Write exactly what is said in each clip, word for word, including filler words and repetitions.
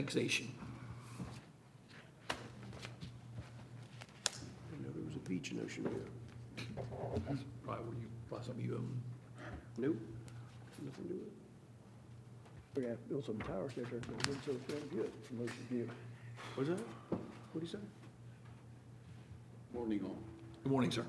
annexation. I know there was a beach in Ocean View. That's probably where you, probably some of you own. Nope, nothing to do with it. We have built some towers there, but it didn't so very good from Ocean View. What's that? What'd he say? Morning all. Good morning, sir.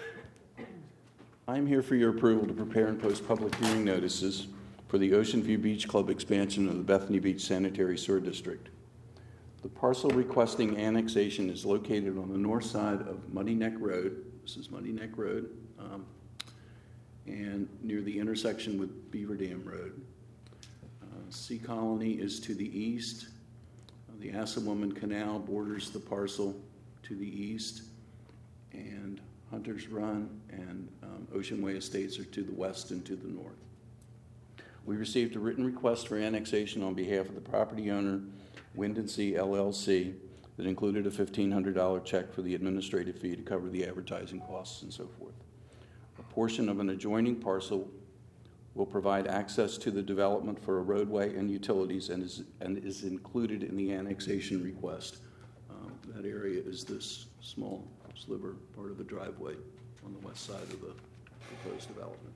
I am here for your approval to prepare and post public hearing notices for the Ocean View Beach Club expansion of the Bethany Beach Sanitary Sewer District. The parcel requesting annexation is located on the north side of Muddy Neck Road. This is Muddy Neck Road, um, and near the intersection with Beaver Dam Road. Uh, Sea Colony is to the east. Uh, the Assawamon Canal borders the parcel to the east, and Hunter's Run and um, Ocean Way Estates are to the west and to the north. We received a written request for annexation on behalf of the property owner, Wind and Sea L L C, that included a fifteen hundred dollars check for the administrative fee to cover the advertising costs and so forth. A portion of an adjoining parcel will provide access to the development for a roadway and utilities and is, and is included in the annexation request. Um, that area is this small sliver, part of the driveway on the west side of the proposed development.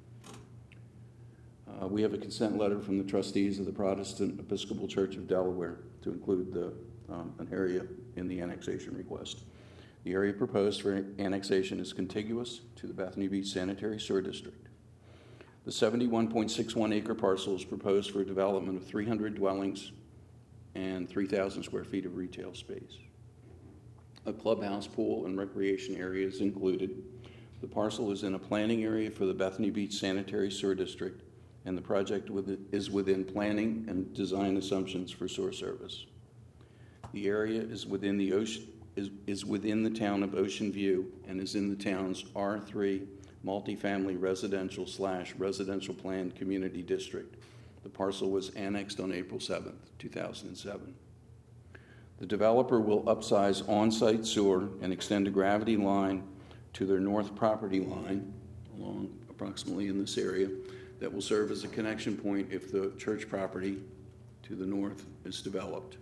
Uh, we have a consent letter from the trustees of the Protestant Episcopal Church of Delaware to include the, um, an area in the annexation request. The area proposed for annexation is contiguous to the Bethany Beach Sanitary Sewer District. The seventy-one point six one acre parcel is proposed for a development of three hundred dwellings and three thousand square feet of retail space. A clubhouse, pool, and recreation area is included. The parcel is in a planning area for the Bethany Beach Sanitary Sewer District, and the project is within planning and design assumptions for sewer service. The area is within the ocean is, is within the town of Ocean View and is in the town's R three multifamily residential slash residential planned community district. The parcel was annexed on April seventh, two thousand seven. The developer will upsize on-site sewer and extend a gravity line to their north property line along approximately in this area that will serve as a connection point if the church property to the north is developed.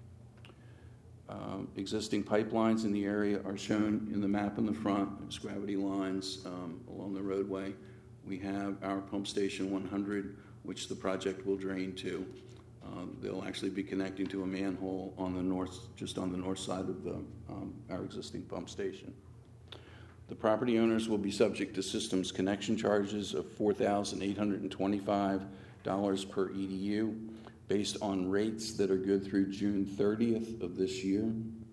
Um, existing pipelines in the area are shown in the map in the front. There's gravity lines um, along the roadway. We have our pump station one hundred, which the project will drain to. Um, they'll actually be connecting to a manhole on the north, just on the north side of the, um, our existing pump station. The property owners will be subject to systems connection charges of four thousand eight hundred twenty-five dollars per E D U based on rates that are good through June thirtieth of this year.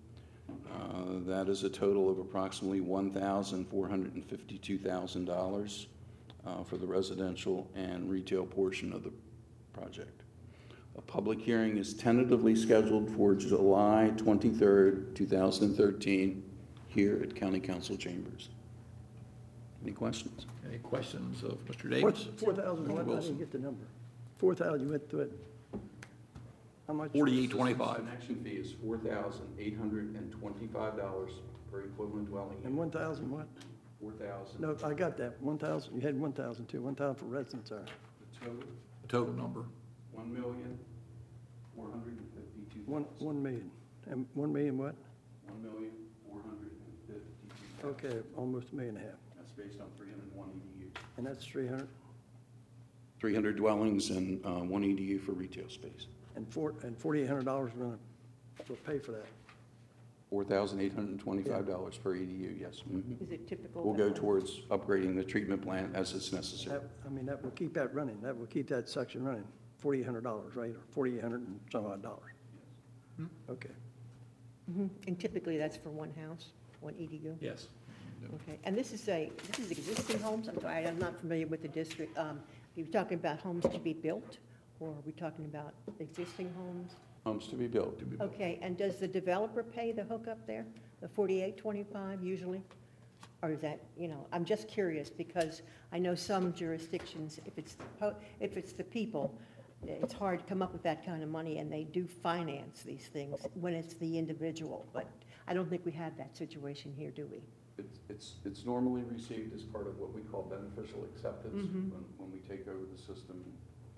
Uh, that is a total of approximately one thousand four hundred fifty-two thousand dollars uh, for the residential and retail portion of the project. A public hearing is tentatively scheduled for July twenty-third, two thousand thirteen, here at County Council Chambers. Any questions? Any questions of Mister Davis? Four thousand what? I Wilson. didn't get the number. Four thousand, you went through it. How much? Forty-eight twenty-five. Connection fee is four thousand eight hundred twenty-five dollars per equivalent dwelling And unit. one thousand what? Four thousand. No, I got that. One thousand, you had one thousand too. One thousand for residents there. The total, The total number. one million four hundred fifty-two One, thousand. one million. And one million what? One million four hundred fifty-two thousand. Okay, almost a million and a half. That's based on three hundred one E D U. And that's three hundred? Three hundred dwellings and uh, one E D U for retail space. And four, and forty-eight hundred dollars we're gonna, we'll pay for that. Four thousand eight hundred twenty-five dollars per E D U, yes. Mhm. Is it typical? We'll that go when- towards upgrading the treatment plant as it's necessary. That, I mean, that will keep that running. That will keep that section running. Forty-eight hundred dollars, right? Or forty-eight hundred and some odd dollars. Okay. Mhm. And typically that's for one house, one E D U? Yes. Okay, and this is a, this is existing homes? I'm sorry, I'm not familiar with the district. Um, Are you talking about homes to be built, or are we talking about existing homes? Homes to be built. Okay, and does the developer pay the hookup there, the forty-eight twenty-five usually? Or is that, you know, I'm just curious because I know some jurisdictions, if it's, the po- if it's the people, it's hard to come up with that kind of money, and they do finance these things when it's the individual. But I don't think we have that situation here, do we? It's, it's, it's normally received as part of what we call beneficial acceptance Mhm. when, when we take over the system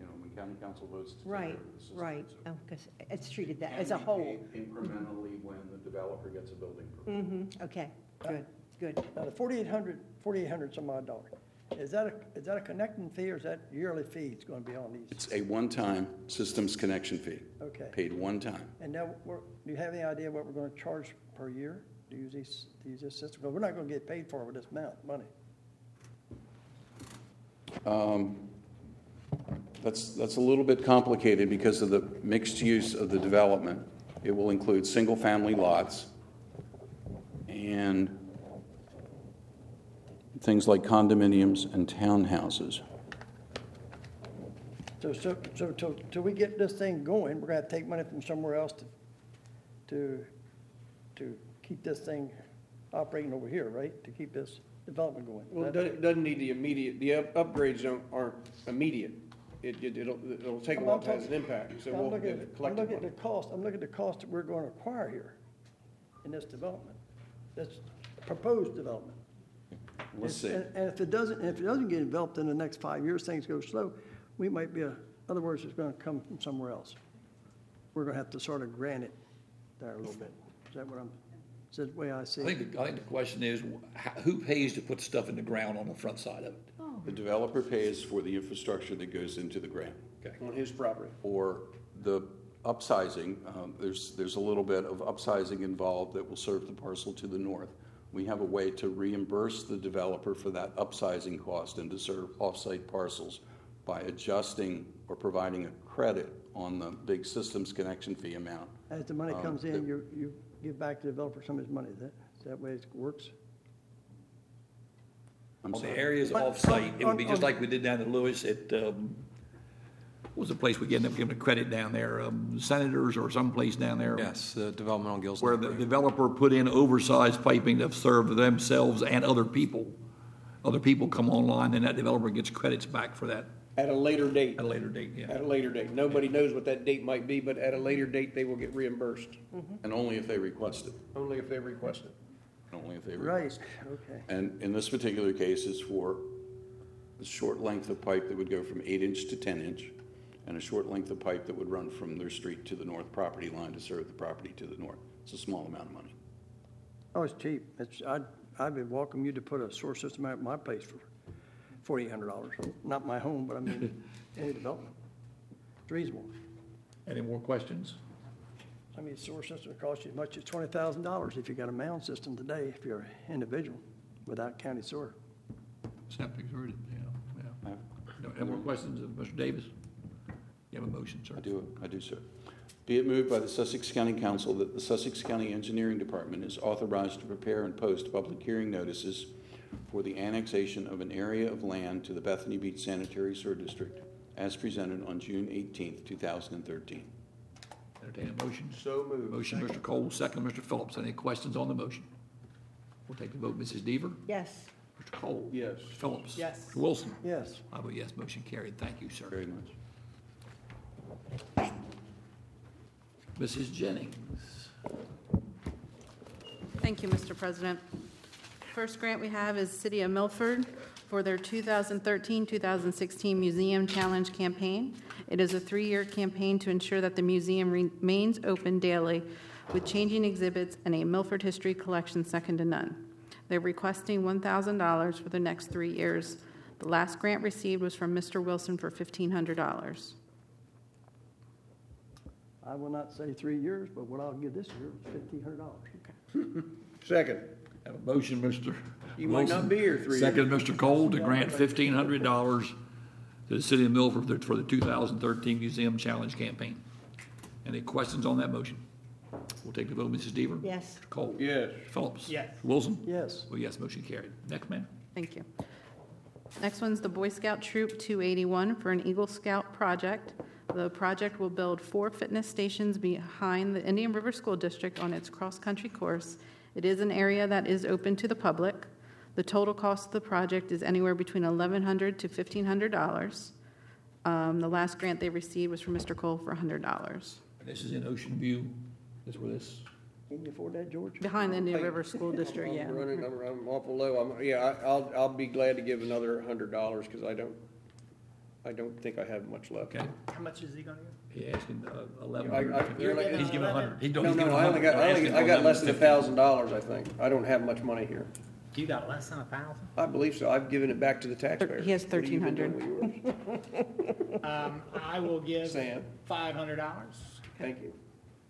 You know, when county council votes to take Right, over the system. right, so because it's treated that can as a be whole. paid incrementally when the developer gets a building permit. Mm-hmm, okay, good, good. Now, the forty-eight hundred, forty-eight hundred some odd dollars, is that a, is that a connecting fee or is that yearly fee it's going to be on these? It's a one-time systems connection fee, Okay. paid one time. And now, we're- do you have any idea what we're going to charge per year to use these, to use this system? Because we're not going to get paid for it with this amount of money. Um, That's, that's a little bit complicated because of the mixed use of the development. It will include single-family lots and things like condominiums and townhouses. So, so, so till, till we get this thing going, we're gonna have to take money from somewhere else to, to, to keep this thing operating over here, right? To keep this development going. Well, it That- doesn't, doesn't need the immediate, the up- upgrades don't, aren't immediate. It, it- it'll, it'll take a I'm while not to have an talking- impact, so I'm we'll looking get at, I'm collective looking at money. the cost, I'm looking at the cost that we're going to acquire here in this development, this proposed development. Let's see. And and if it doesn't, and if it doesn't get developed in the next five years, things go slow, we might be, a- in other words, it's gonna come from somewhere else. We're gonna have to sort of grant it there a little bit. Is that what I'm, is that the way I see I it? think, I think the question is, wh- who pays to put stuff in the ground on the front side of it? The developer pays for the infrastructure that goes into the ground. Okay. On his property. Or the upsizing, um, there's, there's a little bit of upsizing involved that will serve the parcel to the north. We have a way to reimburse the developer for that upsizing cost and to serve off-site parcels by adjusting or providing a credit on the big systems connection fee amount. As the money um, comes that- in, you, you give back to the developer some of his money, is that, is that way it works? I'm On the sorry. areas But off-site, it would be on- just on- like we did down in Lewis at, um, what was the place we gave them, giving a credit down there, um, Senators or someplace down there? Yes, the development on Gills Where Neck the Road. developer put in oversized piping to serve themselves and other people. Other people come online, and that developer gets credits back for that At a later date, at a later date, yeah. at a later date. Nobody knows what that date might be, but at a later date, they will get reimbursed, And only if they request it, only if they request it. only if they Right, request it. okay. And in this particular case, is for a short length of pipe that would go from eight inch to ten inch, and a short length of pipe that would run from their street to the north property line to serve the property to the north. It's a small amount of money. Oh, it's cheap. It's, I'd, I'd would welcome you to put a source system out at my place for forty-eight hundred dollars. Not my home, but I mean, any development. It's reasonable. Any more questions? I mean, source system would cost you as much as twenty thousand dollars if you got a mound system today, if you're an individual, without county sewer. Septic's heard it, yeah, yeah. I No, Any more questions of Mister Davis? You have a motion, sir. I do, I do, sir. Be it moved by the Sussex County Council that the Sussex County Engineering Department is authorized to prepare and post public hearing notices for the annexation of an area of land to the Bethany Beach Sanitary Sewer District as presented on June eighteenth, two thousand thirteen. Entertain a motion. So moved. Motion, Mister Cole, second, Mister Phillips. Any questions on the motion? We'll take the vote. Missus Deaver? Yes, Mister Cole? Yes. Mister Phillips? Yes. Mister Wilson? Yes. I vote yes, motion carried. Thank you, sir. Very much. Missus Jennings? Thank you, Mister President. First grant we have is City of Milford for their two thousand thirteen two thousand sixteen Museum Challenge campaign. It is a three-year campaign to ensure that the museum remains open daily with changing exhibits and a Milford history collection second to none. They're requesting one thousand dollars for the next three years. The last grant received was from Mister Wilson for fifteen hundred dollars. I will not say three years, but what I'll give this year is fifteen hundred dollars. Second. Have a motion, Mister You might not Wilson. be here three years. Second, Mister Cole, to grant fifteen hundred dollars to the City of Milford for the two thousand thirteen Museum Challenge campaign. Any questions on that motion? We'll take the vote. Missus Deaver? yes, Mister Cole? Yes. Phillips? Yes. Wilson? Yes. Well, yes, motion carried. Next, ma'am. Thank you. Next one's the Boy Scout Troop two eighty-one for an Eagle Scout project. The project will build four fitness stations behind the Indian River School District on its cross-country course. It is an area that is open to the public. The total cost of the project is anywhere between eleven hundred dollars to fifteen hundred dollars. Um, the last grant they received was from Mister Cole for one hundred dollars. This is in Ocean View. That's where this, Can you afford that, George? Behind the Indian River School District, yeah. I'm running, I'm, I'm awful low. I'm, yeah, I- I'll, I'll be glad to give another hundred dollars because I don't, I don't think I have much left. Okay, How much is he gonna give? he asking uh, eleven I- I- hundred. they're like- He's giving a hundred. He don't, No, he's giving no, a I only hundred. got, I They're only, asking I for got less than a eleven fifty. thousand dollars, I think. I don't have much money here. You got less than a thousand? I believe so. I've given it back to the taxpayers. He has What have you been doing thirteen with yours? Um, I will give Sam, five hundred dollars. thank you.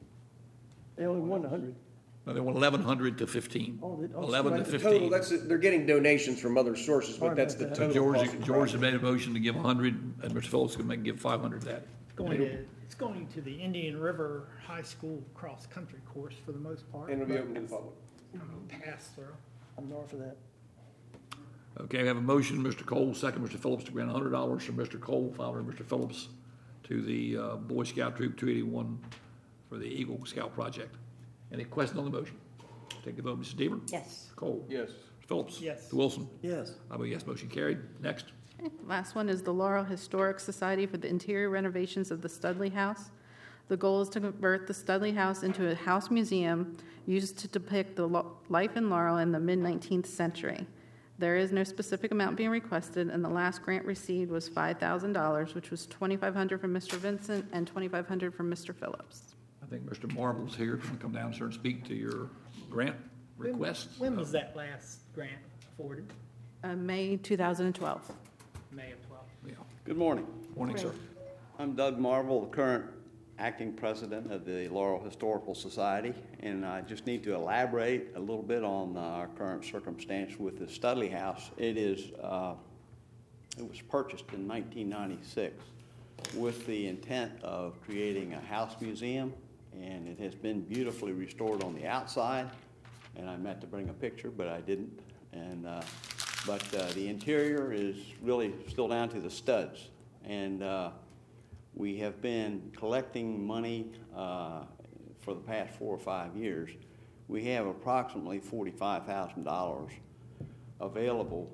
They only won a hundred. No, they want eleven hundred to fifteen. Oh, they- oh, Eleven to that's The fifteen. total, that's, they're getting donations from other sources, but Sorry that's about the that. So total George, cost of the George has project. made a motion to give a hundred, and Mister Phillips can make, give five hundred of that. It's going to, it's going to the Indian River High School cross-country course for the most part. And it'll be open to the public. Pass through. I'm north of that. Okay, we have a motion, Mister Cole, second, Mister Phillips, to grant a hundred dollars from Mister Cole, followed by Mister Phillips, to the uh, Boy Scout Troop two eighty-one for the Eagle Scout Project. Any questions on the motion? Take the vote, Mister Deaver. Yes. Cole. Yes. Phillips. Yes. Mister Wilson. Yes. I vote yes, motion carried. Next. Okay, last one is the Laurel Historic Society for the interior renovations of the Studley House. The goal is to convert the Studley House into a house museum used to depict the lo- life in Laurel in the mid-nineteenth century. There is no specific amount being requested, and the last grant received was five thousand dollars, which was twenty-five hundred dollars from Mister Vincent and twenty-five hundred dollars from Mister Phillips. I think Mister Marble's here. Can you come down, sir, and speak to your grant request? When was that last grant afforded? Uh, May two thousand twelve. May of twelve. Yeah. Good morning. Morning, sir. I'm Doug Marvel, the current acting president of the Laurel Historical Society, and I just need to elaborate a little bit on uh, our current circumstance with the Studley House. It is, uh, it was purchased in nineteen ninety-six with the intent of creating a house museum, and it has been beautifully restored on the outside, and I meant to bring a picture, but I didn't. And uh, but uh, the interior is really still down to the studs, and uh, we have been collecting money uh, for the past four or five years. We have approximately forty-five thousand dollars available.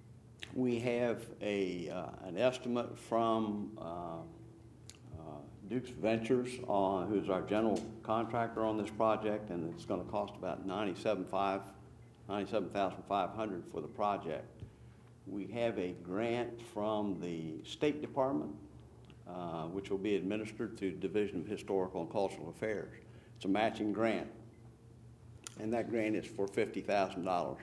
We have a uh, an estimate from uh, uh, Duke's Ventures, on, who's our general contractor on this project, and it's going to cost about ninety-seven thousand five hundred dollars for the project. We have a grant from the State Department, uh, which will be administered through Division of Historical and Cultural Affairs. It's a matching grant, and that grant is for fifty thousand dollars.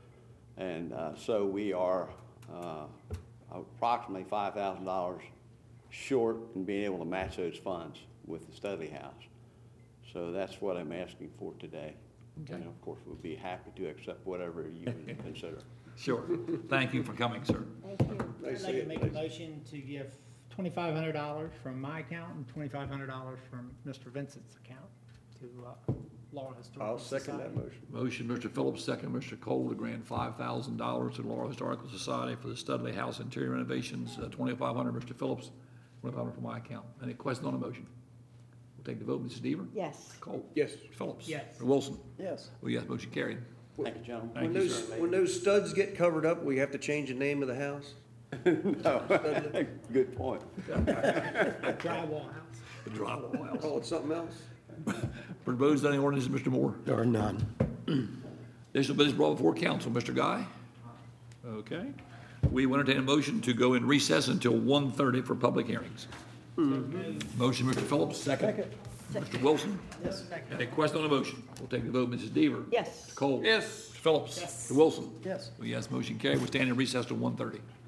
And uh, so we are uh, approximately five thousand dollars short in being able to match those funds with the Studley House. So that's what I'm asking for today. Okay. And of course, we'll be happy to accept whatever you would consider. Sure. Thank you for coming, sir. Thank you. They I'd say like to it, make they a motion to give twenty-five hundred dollars from my account and twenty-five hundred dollars from Mister Vincent's account to uh, Laurel Historical I'll second Society. that motion. Motion, Mister Phillips, second, Mister Cole, to grant five thousand dollars to the Laurel Historical Society for the Studley House interior renovations, uh, twenty-five hundred, Mister Phillips, twenty-five hundred from my account. Any questions on the motion? We'll take the vote, Missus Deaver. Yes. Cole. Yes. Phillips. Yes. Or Wilson. Yes. Oh, yes, motion carried. Thank you, gentlemen. Thank When you, those, sir. when those studs get covered up, we have to change the name of the house? Good point. Drywall house. The drywall house. Oh, it's something else? Proposed any ordinances, Mister Moore? There are none. Additional business brought before council, Mister Guy? Okay. We will entertain a motion to go in recess until one thirty for public hearings. Motion, Mister Phillips, second. Mister Wilson? Yes. Any question on the motion? We'll take the vote, Missus Deaver. Yes. Cole? Yes. Phillips? Yes. Wilson? Yes. Well, yes, motion carried. We stand in recess till one thirty.